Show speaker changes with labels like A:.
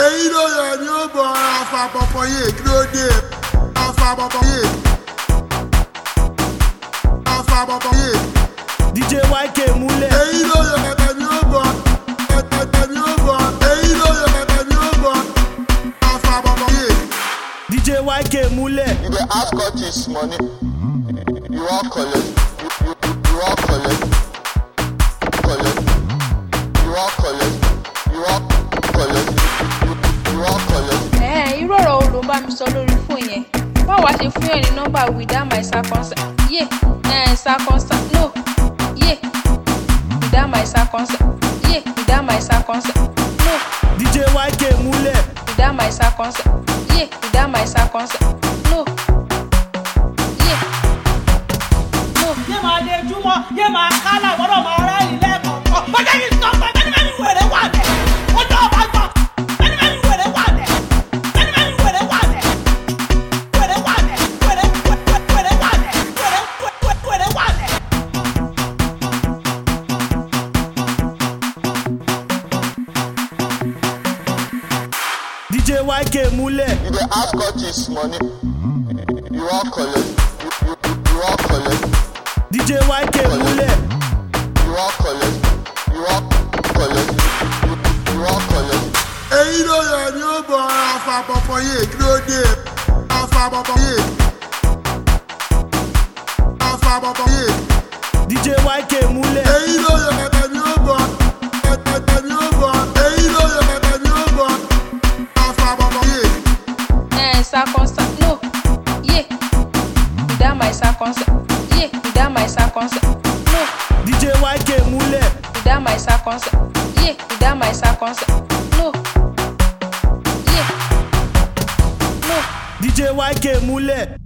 A: èyí ló yẹ ni ó bọ̀ afa pọ̀pọ̀ yé kí ló dé afa pọ̀pọ̀ yé afa pọ̀pọ̀ yé.
B: DJ YK múlẹ̀.
A: èyí ló yẹ ni ó bọ̀ ni ó bọ̀ èyí ló yẹ ni ó bọ̀ afa pọ̀pọ̀ yé.
B: DJ YK múlẹ̀.
C: You dey ask God this money, you wan collect, you wan collect, you wan collect, you wan collect, you wan collect.
D: Irú ọ̀rọ̀ wo ló ń bá mi sọ lórí fóònù yẹn? Báwo wá ṣe fún yàn ní nọ́mbà without my circumstance? Circumstance, no. Without my circumstance. Without my circumstance, no.
B: DJ YK múlẹ̀.
D: Without my circumstance. Without my circumstance, no. No.
E: Yé máa lè júmọ́, yé máa kálá, ìwọ́dọ̀ máa rá ilé kọ̀ọ̀kan. Bọ́jà yìí sọ pé bẹ́ẹ̀ni mẹ́rin wèrè wà dẹ̀. Ọjọ́ ọba gbọ́, bẹ́ẹ̀ni mẹ́rin wèrè wà dẹ̀. Bẹ́ẹ̀ni mẹ́rin wèrè wà dẹ̀. Wèrè wà dẹ̀. Wèrè wà dẹ̀. Wèrè wà dẹ̀.
B: DJ YK múlẹ̀.
C: You dey ask God this money, you wan collect, you wan collect,
B: DJ YK múlẹ̀.
C: you wan collect, you wan collect, you wan collect.
A: èyí ló yẹ ni ó bọ̀ afa pọ̀pọ̀ yé kí ló dé afa pọ̀pọ̀ yé afa pọ̀pọ̀ yé.
B: DJ YK múlẹ̀.
A: èyí ló yẹ ni ó bọ̀ ni ó bọ̀ èyí ló yẹ ni ó bọ̀ afa pọ̀pọ̀ yé.
D: Circumstance, no. Without my circumstance. Without my circumstance, no.
B: DJ YK múlẹ̀.
D: Without my circumstance. Without my circumstance, no. No.
B: DJ YK múlẹ̀.